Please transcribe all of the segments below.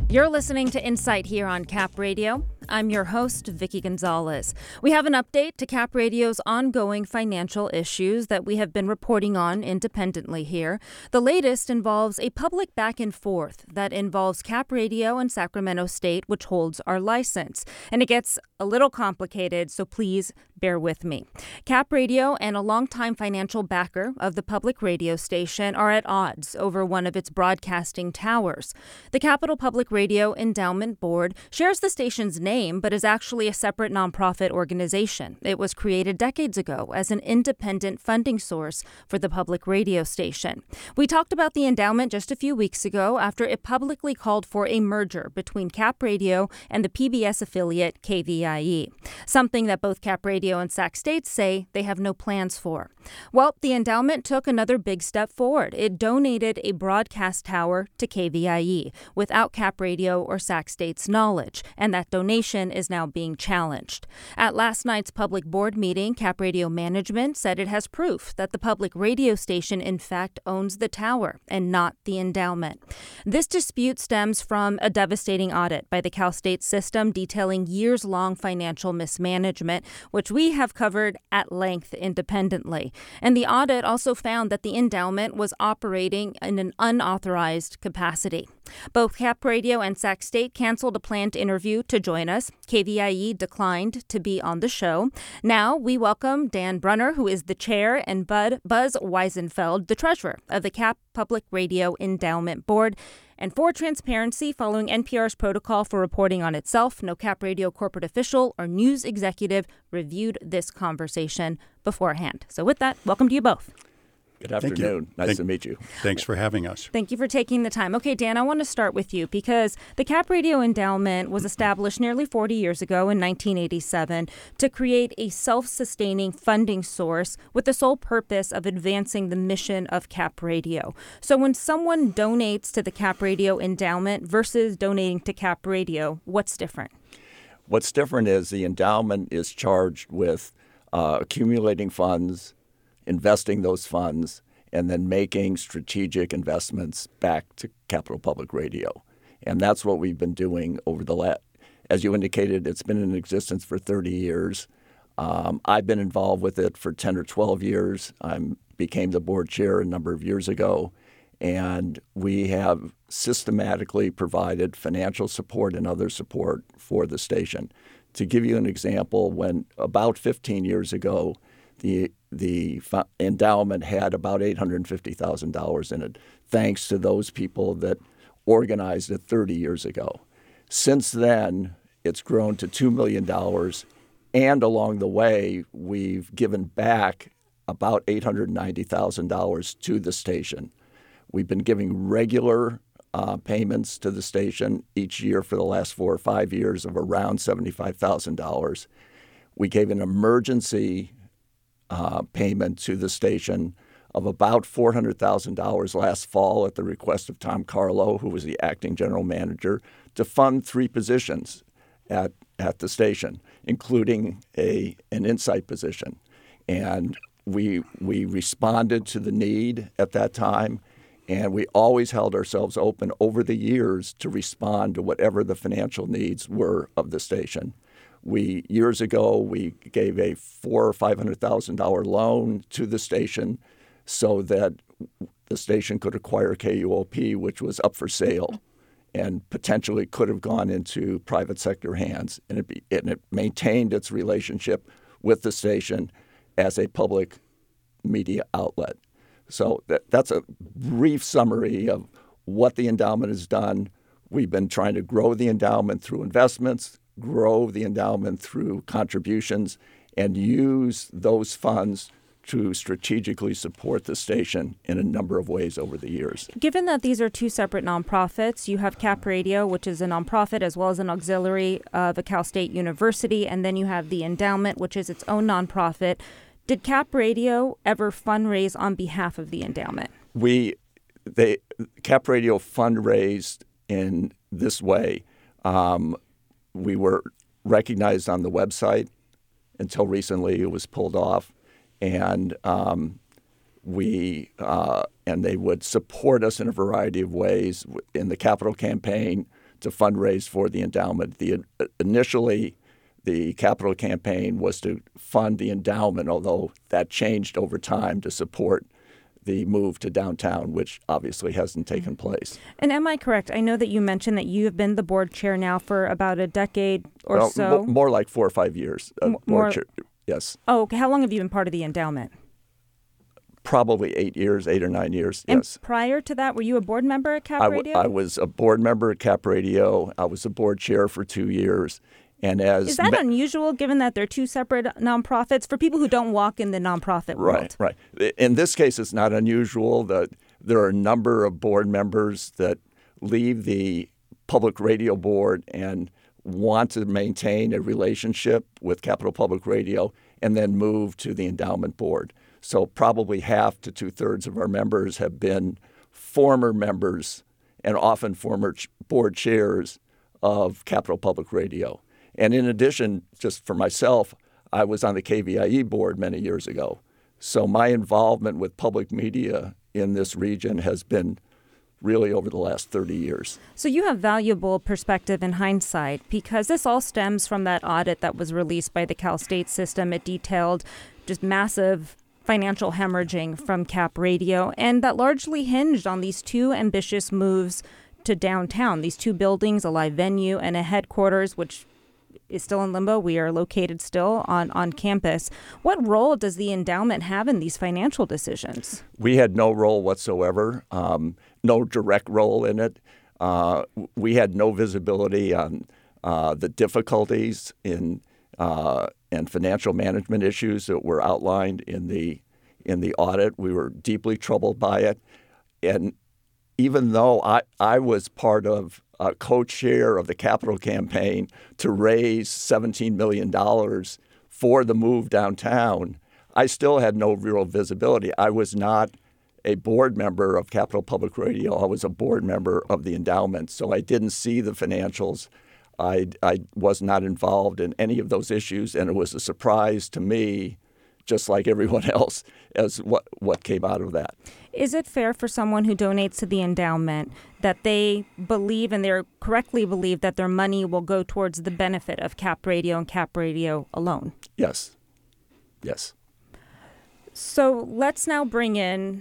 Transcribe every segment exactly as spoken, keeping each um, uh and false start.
You're listening to Insight here on Cap Radio. I'm your host, Vicky Gonzalez. We have an update to Cap Radio's ongoing financial issues that we have been reporting on independently here. The latest involves a public back and forth that involves Cap Radio and Sacramento State, which holds our license. And it gets a little complicated, so please bear with me. Cap Radio and a longtime financial backer of the public radio station are at odds over one of its broadcasting towers. The Capital Public Radio Endowment Board shares the station's name, but is actually a separate nonprofit organization. It was created decades ago as an independent funding source for the public radio station. We talked about the endowment just a few weeks ago after it publicly called for a merger between Cap Radio and the P B S affiliate K V I E, something that both Cap Radio and Sac State say they have no plans for. Well, the endowment took another big step forward. It donated a broadcast tower to K V I E without Cap Radio or Sac State's knowledge, and that donation is now being challenged. At last night's public board meeting, Cap Radio management said it has proof that the public radio station in fact owns the tower and not the endowment. This dispute stems from a devastating audit by the Cal State system detailing years-long financial mismanagement, which we have covered at length independently. And the audit also found that the endowment was operating in an unauthorized capacity. Both Cap Radio and Sac State canceled a planned interview to join us. K V I E declined to be on the show. Now we welcome Dan Brunner, who is the chair, and Bud Buzz Weisenfeld, the treasurer of the Cap Public Radio Endowment Board. And for transparency, following N P R's protocol for reporting on itself, no Cap Radio corporate official or news executive reviewed this conversation beforehand. So with that, welcome to you both. Good afternoon. Nice Thank, to meet you. Thanks for having us. Thank you for taking the time. Okay, Dan, I want to start with you because the Cap Radio Endowment was established nearly forty years ago in nineteen eighty-seven to create a self-sustaining funding source with the sole purpose of advancing the mission of Cap Radio. So when someone donates to the Cap Radio Endowment versus donating to Cap Radio, what's different? What's different is the endowment is charged with uh, accumulating funds, investing those funds, and then making strategic investments back to Capital Public Radio. And that's what we've been doing over the last, as you indicated, it's been in existence for thirty years. Um, I've been involved with it for ten or twelve years. I became the board chair a number of years ago. And we have systematically provided financial support and other support for the station. To give you an example, when about fifteen years ago, the the endowment had about eight hundred fifty thousand dollars in it, thanks to those people that organized it thirty years ago. Since then, it's grown to two million dollars, and along the way, we've given back about eight hundred ninety thousand dollars to the station. We've been giving regular uh, payments to the station each year for the last four or five years of around seventy-five thousand dollars. We gave an emergency Uh, payment to the station of about four hundred thousand dollars last fall at the request of Tom Carlo, who was the acting general manager, to fund three positions at at the station, including a an insight position. And we we responded to the need at that time, and we always held ourselves open over the years to respond to whatever the financial needs were of the station. We years ago we gave a four or five hundred thousand dollar loan to the station, so that the station could acquire K U O P, which was up for sale, and potentially could have gone into private sector hands, and it, be, and it maintained its relationship with the station as a public media outlet. So that, that's a brief summary of what the endowment has done. We've been trying to grow the endowment through investments, grow the endowment through contributions, and use those funds to strategically support the station in a number of ways over the years. Given that these are two separate nonprofits, you have Cap Radio, which is a nonprofit as well as an auxiliary of a Cal State University, and then you have the endowment, which is its own nonprofit. Did Cap Radio ever fundraise on behalf of the endowment? We, they, Cap Radio fundraised in this way. Um, we were recognized on the website. Until recently, it was pulled off, and um, we uh, and they would support us in a variety of ways in the capital campaign to fundraise for the endowment. The initially, the capital campaign was to fund the endowment, although that changed over time to support the move to downtown, which obviously hasn't taken place. And am I correct? I know that you mentioned that you have been the board chair now for about a decade or well, so. M- more like four or five years. Uh, M- board more, chair. Yes. Oh, okay. How long have you been part of the endowment? Probably eight years, eight or nine years, and yes. Prior to that, were you a board member at Cap I w- Radio? I was a board member at Cap Radio. I was a board chair for two years. And as Is that me- unusual, given that they're two separate nonprofits, for people who don't walk in the nonprofit world? Right, right. In this case, it's not unusual that there are a number of board members that leave the public radio board and want to maintain a relationship with Capital Public Radio and then move to the endowment board. So probably half to two-thirds of our members have been former members and often former ch- board chairs of Capital Public Radio. And in addition, just for myself, I was on the K V I E board many years ago. So my involvement with public media in this region has been really over the last thirty years. So you have valuable perspective in hindsight, because this all stems from that audit that was released by the Cal State system. It detailed just massive financial hemorrhaging from Cap Radio, and that largely hinged on these two ambitious moves to downtown, these two buildings, a live venue and a headquarters, which is still in limbo. We are located still on, on campus. What role does the endowment have in these financial decisions? We had no role whatsoever, um, no direct role in it. Uh, we had no visibility on uh, the difficulties in uh, and financial management issues that were outlined in the in the audit. We were deeply troubled by it. And even though I, I was part of a co-chair of the capital campaign to raise seventeen million dollars for the move downtown, I still had no real visibility. I was not a board member of Capital Public Radio. I was a board member of the endowment, so I didn't see the financials. I, I was not involved in any of those issues, and it was a surprise to me, just like everyone else, as what, what came out of that. Is it fair for someone who donates to the endowment that they believe, and they're correctly believe, that their money will go towards the benefit of Cap Radio and Cap Radio alone? Yes. Yes. So let's now bring in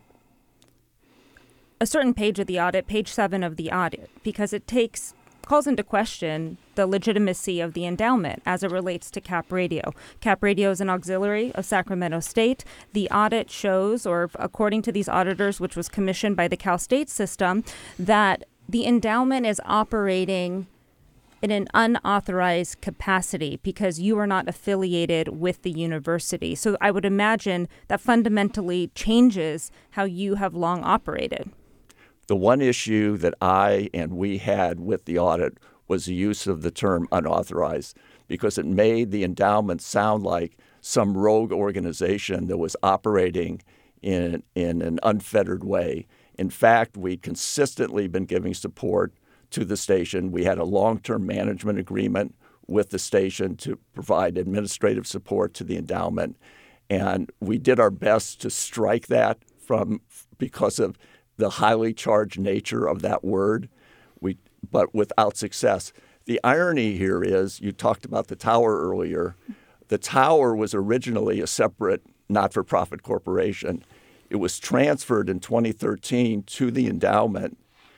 a certain page of the audit, page seven of the audit, because it takes calls into question the legitimacy of the endowment as it relates to Cap Radio. Cap Radio is an auxiliary of Sacramento State. The audit shows, or according to these auditors, which was commissioned by the Cal State system, that the endowment is operating in an unauthorized capacity because you are not affiliated with the university. So I would imagine that fundamentally changes how you have long operated. The one issue that I and we had with the audit was the use of the term unauthorized, because it made the endowment sound like some rogue organization that was operating in, in an unfettered way. In fact, we'd consistently been giving support to the station. We had a long-term management agreement with the station to provide administrative support to the endowment. And we did our best to strike that from because of the highly charged nature of that word, we, but without success. The irony here is, you talked about the tower earlier. The tower was originally a separate not-for-profit corporation. It was transferred in twenty thirteen to the endowment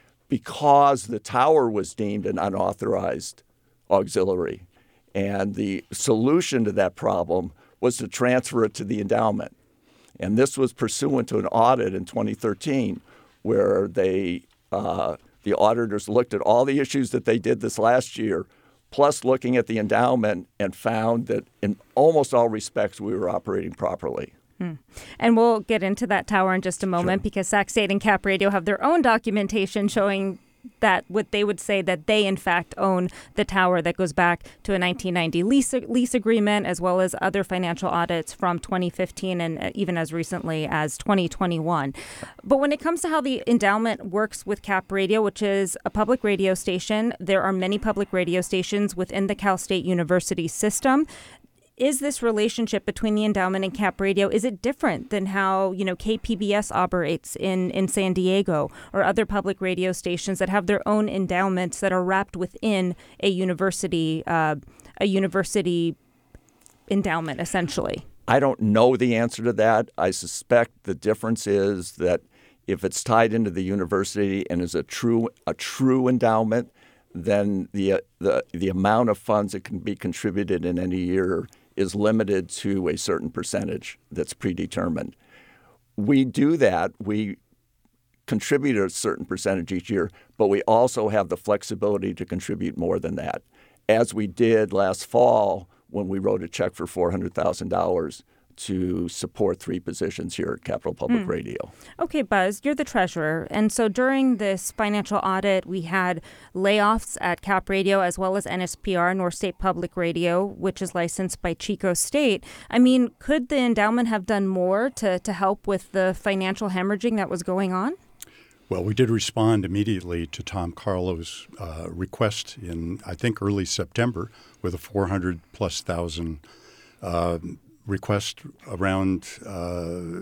because the tower was deemed an unauthorized auxiliary. And the solution to that problem was to transfer it to the endowment. And this was pursuant to an audit in twenty thirteen, where they, uh, the auditors looked at all the issues that they did this last year, plus looking at the endowment, and found that in almost all respects we were operating properly. Hmm. And we'll get into that tower in just a moment, sure, because Sac State and Cap Radio have their own documentation showing that what they would say that they, in fact, own the tower that goes back to a nineteen ninety lease lease agreement, as well as other financial audits from twenty fifteen and even as recently as twenty twenty-one. But when it comes to how the endowment works with Cap Radio, which is a public radio station, there are many public radio stations within the Cal State University system. is this relationship between the endowment and Cap Radio, is it different than how, you know, K P B S operates in, in San Diego or other public radio stations that have their own endowments that are wrapped within a university, uh, a university endowment, essentially? I don't know the answer to that. I suspect the difference is that if it's tied into the university and is a true a true endowment, then the uh, the the amount of funds that can be contributed in any year is limited to a certain percentage that's predetermined. We do that. We contribute a certain percentage each year, but we also have the flexibility to contribute more than that, as we did last fall when we wrote a check for four hundred thousand dollars to support three positions here at Capital Public mm. Radio. Okay, Buzz, you're the treasurer. And so during this financial audit, we had layoffs at Cap Radio as well as N S P R, North State Public Radio, which is licensed by Chico State. I mean, could the endowment have done more to, to help with the financial hemorrhaging that was going on? Well, we did respond immediately to Tom Carlo's uh, request in, I think, early September with a four hundred plus thousand uh, request around uh,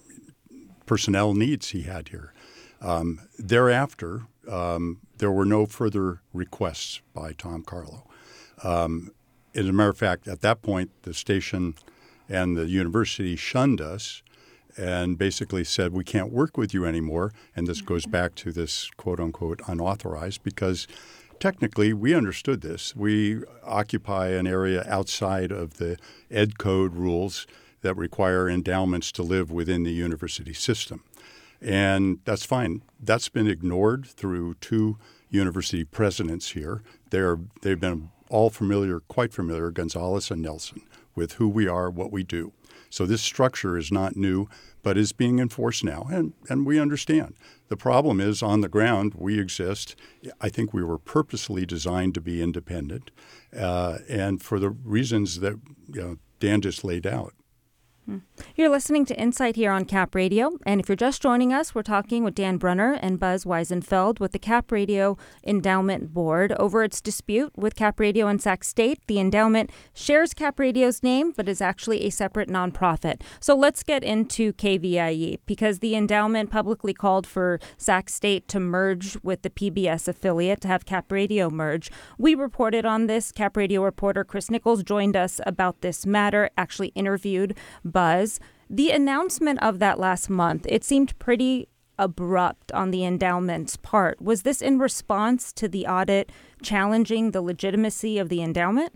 personnel needs he had here. Um, thereafter, um, there were no further requests by Tom Carlo. Um, as a matter of fact, at that point, the station and the university shunned us and basically said, we can't work with you anymore. And this goes back to this quote-unquote unauthorized because technically we understood this. We occupy an area outside of the ed code rules that require endowments to live within the university system. And that's fine. That's been ignored through two university presidents here. They're, they've been all familiar, quite familiar, Gonzalez and Nelson, with who we are, what we do. So this structure is not new, but is being enforced now, and, and we understand. The problem is on the ground, we exist. I think we were purposely designed to be independent, uh, and for the reasons that you know, Dan just laid out. You're listening to Insight here on Cap Radio, and if you're just joining us, we're talking with Dan Brunner and Buzz Wiesenfeld with the Cap Radio Endowment Board over its dispute with Cap Radio and Sac State. The endowment shares Cap Radio's name, but is actually a separate nonprofit. So let's get into K V I E, because the endowment publicly called for Sac State to merge with the P B S affiliate, to have Cap Radio merge. We reported on this. Cap Radio reporter Chris Nichols joined us about this matter, actually interviewed Buzz. The announcement of that last month, it seemed pretty abrupt on the endowment's part. Was this in response to the audit challenging the legitimacy of the endowment?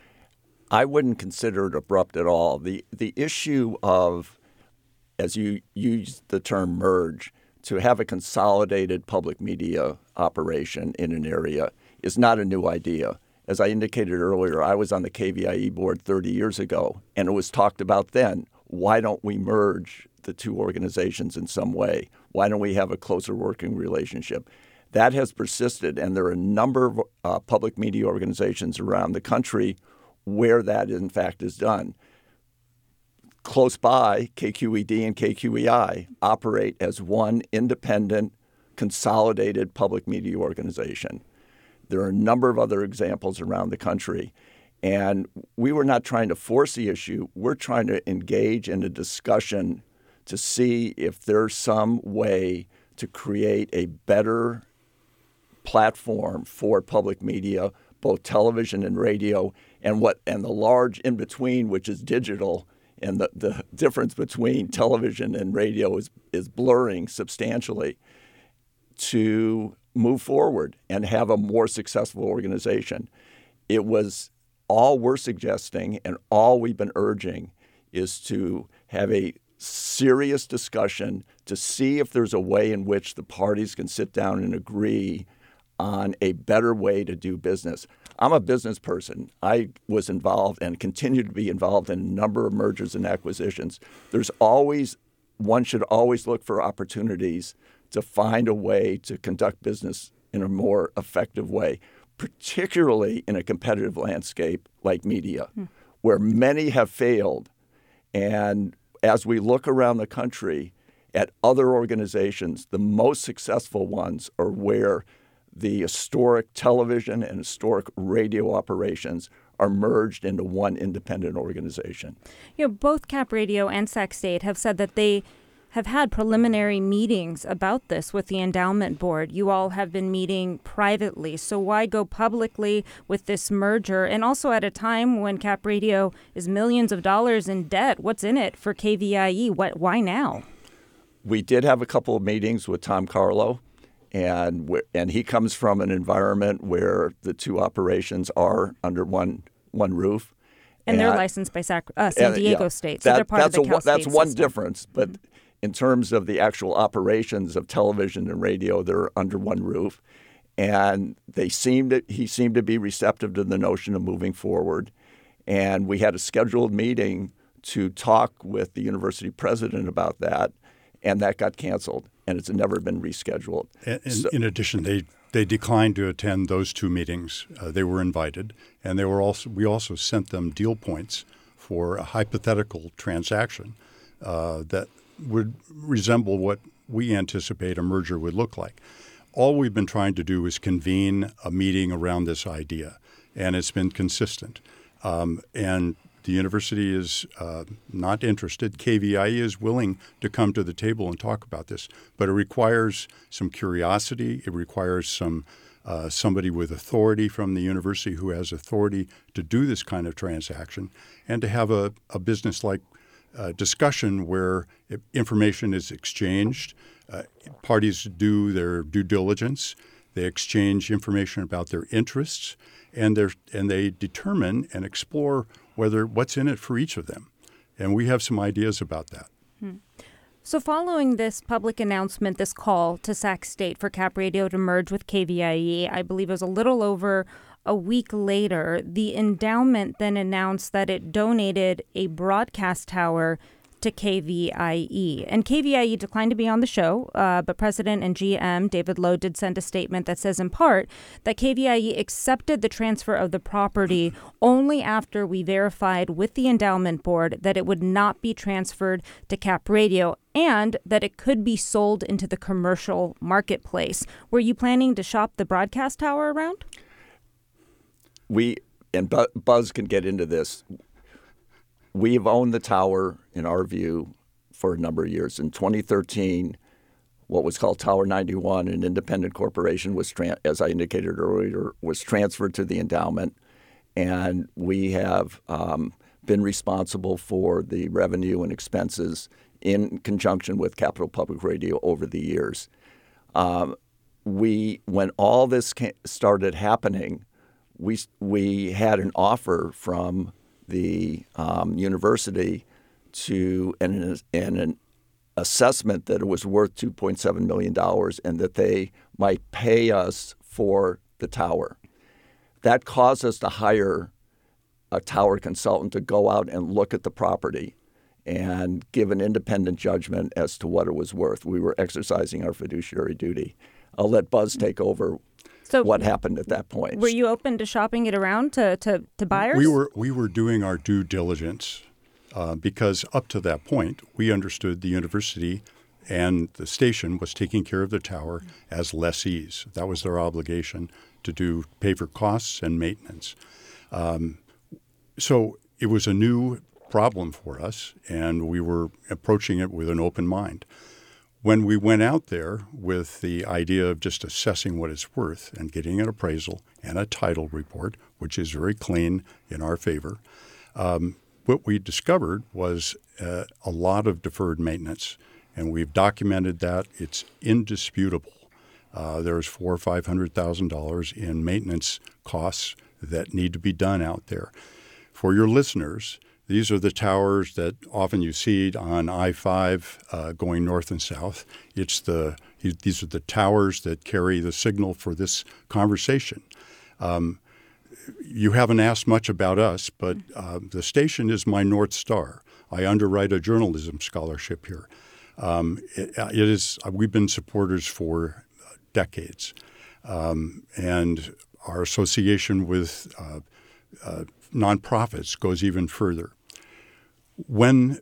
I wouldn't consider it abrupt at all. The the issue of, as you use the term merge, to have a consolidated public media operation in an area is not a new idea. As I indicated earlier, I was on the K V I E board thirty years ago, and it was talked about then. Why don't we merge the two organizations in some way? Why don't we have a closer working relationship? That has persisted, and there are a number of uh, public media organizations around the country where that, in fact, is done. Close by, K Q E D and K Q E I operate as one independent, consolidated public media organization. There are a number of other examples around the country. And we were not trying to force the issue. We're trying to engage in a discussion to see if there's some way to create a better platform for public media, both television and radio, and what and the large in between, which is digital. And the, the difference between television and radio is, is blurring substantially, to move forward and have a more successful organization. It was all we're suggesting and all we've been urging is to have a serious discussion to see if there's a way in which the parties can sit down and agree on a better way to do business. I'm a business person. I was involved and continue to be involved in a number of mergers and acquisitions. There's always, one should always look for opportunities to find a way to conduct business in a more effective way, particularly in a competitive landscape like media, hmm. where many have failed. And as we look around the country at other organizations, the most successful ones are where the historic television and historic radio operations are merged into one independent organization. You know, both Cap Radio and Sac State have said that they have had preliminary meetings about this with the endowment board. You all have been meeting privately. So why go publicly with this merger? And also at a time when Cap Radio is millions of dollars in debt, what's in it for K V I E? What, why now? We did have a couple of meetings with Tom Carlo, and and he comes from an environment where the two operations are under one one roof. And, and they're licensed by Sac- uh, San Diego yeah, State, so that, they're part of the Cal a, That's State one system. difference, but mm-hmm. in terms of the actual operations of television and radio, they're under one roof. And they seemed to, he seemed to be receptive to the notion of moving forward. And we had a scheduled meeting to talk with the university president about that, and that got canceled, and it's never been rescheduled. And, and so, in addition, they they declined to attend those two meetings. Uh, they were invited, and they were also we also sent them deal points for a hypothetical transaction uh, that would resemble what we anticipate a merger would look like. All we've been trying to do is convene a meeting around this idea, and it's been consistent. Um, and the university is uh, not interested. K V I E is willing to come to the table and talk about this, but it requires some curiosity. It requires some uh, somebody with authority from the university who has authority to do this kind of transaction, and to have a, a business-like uh, discussion where information is exchanged. Uh, parties do their due diligence. They exchange information about their interests, and they and they determine and explore whether what's in it for each of them. And we have some ideas about that. Hmm. So following this public announcement, this call to Sac State for Cap Radio to merge with K V I E, I believe it was a little over a week later, the endowment then announced that it donated a broadcast tower to K V I E. And K V I E declined to be on the show, uh, but President and G M David Lowe did send a statement that says in part that K V I E accepted the transfer of the property only after we verified with the endowment board that it would not be transferred to Cap Radio and that it could be sold into the commercial marketplace. Were you planning to shop the broadcast tower around? We, and Buzz can get into this, we've owned the tower, in our view, for a number of years. In twenty thirteen, what was called Tower ninety-one, an independent corporation, was, tra- as I indicated earlier, was transferred to the endowment. And we have um, been responsible for the revenue and expenses in conjunction with Capital Public Radio over the years. Um, we, when all this ca- started happening, we we had an offer from the um, university to an, an, an assessment that it was worth two point seven million dollars and that they might pay us for the tower. That caused us to hire a tower consultant to go out and look at the property and give an independent judgment as to what it was worth. We were exercising our fiduciary duty. I'll let Buzz take over. So what happened at that point? Were you open to shopping it around to, to, to buyers? We were we were doing our due diligence uh, because up to that point, we understood the university and the station was taking care of the tower as lessees. That was their obligation to do pay for costs and maintenance. Um, so it was a new problem for us, and we were approaching it with an open mind. When we went out there with the idea of just assessing what it's worth and getting an appraisal and a title report, which is very clean in our favor, um, what we discovered was uh, a lot of deferred maintenance, and we've documented that. It's indisputable. Uh, there's four or five hundred thousand dollars in maintenance costs that need to be done out there. For your listeners, these are the towers that often you see on I five uh, going north and south. It's the these are the towers that carry the signal for this conversation. Um, you haven't asked much about us, but uh, the station is my North Star. I underwrite a journalism scholarship here. Um, it, it is we've been supporters for decades, um, and our association with uh, uh, nonprofits goes even further. When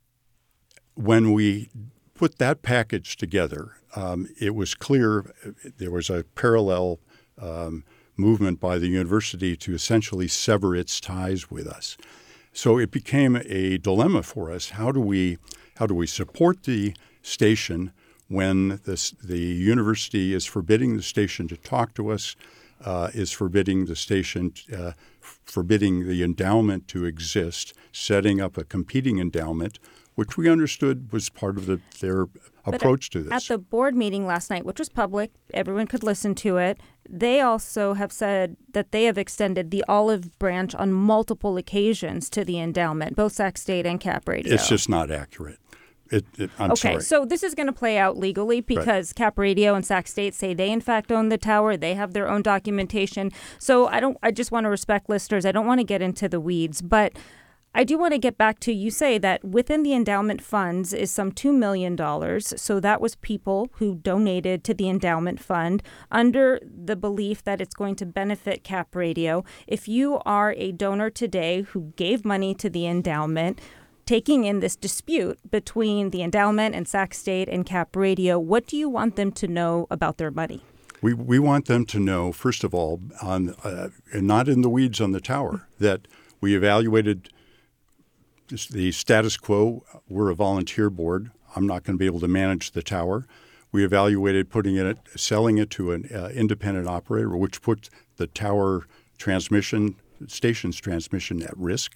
when we put that package together, um, it was clear there was a parallel um, movement by the university to essentially sever its ties with us. So it became a dilemma for us. How do we how do we support the station when this, the university is forbidding the station to talk to us, uh, is forbidding the station, uh, f- forbidding the endowment to exist, setting up a competing endowment, which we understood was part of the, their approach but to this. At the board meeting last night, which was public, everyone could listen to it, they also have said that they have extended the olive branch on multiple occasions to the endowment, both Sac State and Cap Radio. It's just not accurate. It, it, I'm okay, sorry. So this is going to play out legally because right. Cap Radio and Sac State say they in fact own the tower. They have their own documentation. So I don't. I just want to respect listeners. I don't want to get into the weeds, but I do want to get back to, you say that within the endowment funds is some two million dollars. So that was people who donated to the endowment fund under the belief that it's going to benefit Cap Radio. If you are a donor today who gave money to the endowment, taking in this dispute between the endowment and Sac State and Cap Radio, what do you want them to know about their money? We we want them to know, first of all, on uh, and not in the weeds on the tower, that we evaluated the status quo. We're a volunteer board. I'm not going to be able to manage the tower. We evaluated putting it, selling it to an uh, independent operator, which put the tower transmission, station's transmission at risk.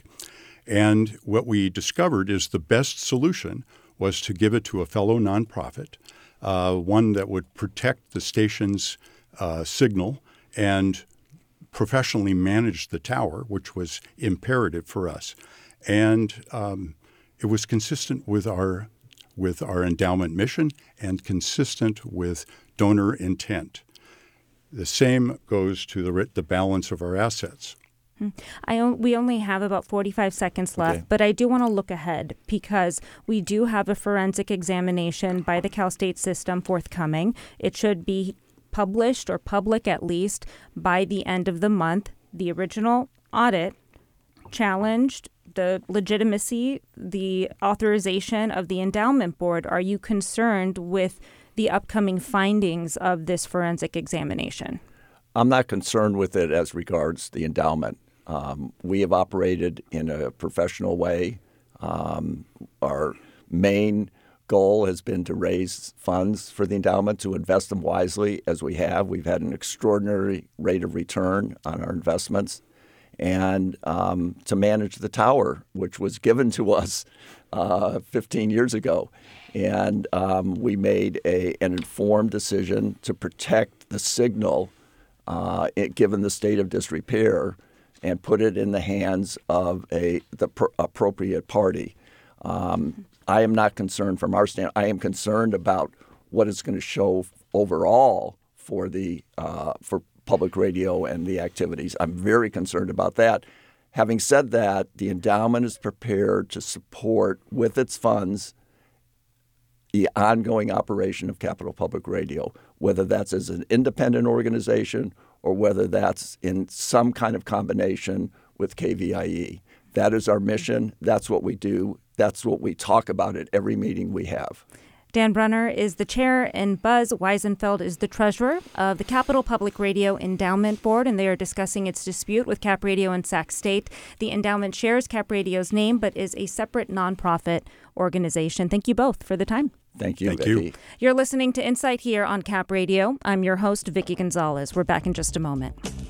And what we discovered is the best solution was to give it to a fellow nonprofit, uh, one that would protect the station's uh, signal and professionally manage the tower, which was imperative for us. And um, it was consistent with our with our endowment mission and consistent with donor intent. The same goes to the the balance of our assets. I on, we only have about forty-five seconds left, okay. But I do want to look ahead because we do have a forensic examination by the Cal State system forthcoming. It should be published or public at least by the end of the month. The original audit challenged the legitimacy, the authorization of the endowment board. Are you concerned with the upcoming findings of this forensic examination? I'm not concerned with it as regards the endowment. Um, we have operated in a professional way. Um, our main goal has been to raise funds for the endowment, to invest them wisely as we have. We've had an extraordinary rate of return on our investments, and um, to manage the tower, which was given to us uh, fifteen years ago. And um, we made a, an informed decision to protect the signal uh, it, given the state of disrepair, and put it in the hands of a the pr- appropriate party. Um, I am not concerned from our stand. I am concerned about what it's going to show overall for the uh, for public radio and the activities. I'm very concerned about that. Having said that, the endowment is prepared to support with its funds the ongoing operation of Capital Public Radio, whether that's as an independent organization or whether that's in some kind of combination with K V I E. That is our mission. That's what we do. That's what we talk about at every meeting we have. Dan Brunner is the chair, and Buzz Weisenfeld is the treasurer of the Capital Public Radio Endowment Board, and they are discussing its dispute with Cap Radio and Sac State. The endowment shares Cap Radio's name, but is a separate nonprofit organization. Thank you both for the time. Thank you, Thank Vicki. you. You're listening to Insight here on Cap Radio. I'm your host, Vicki Gonzalez. We're back in just a moment.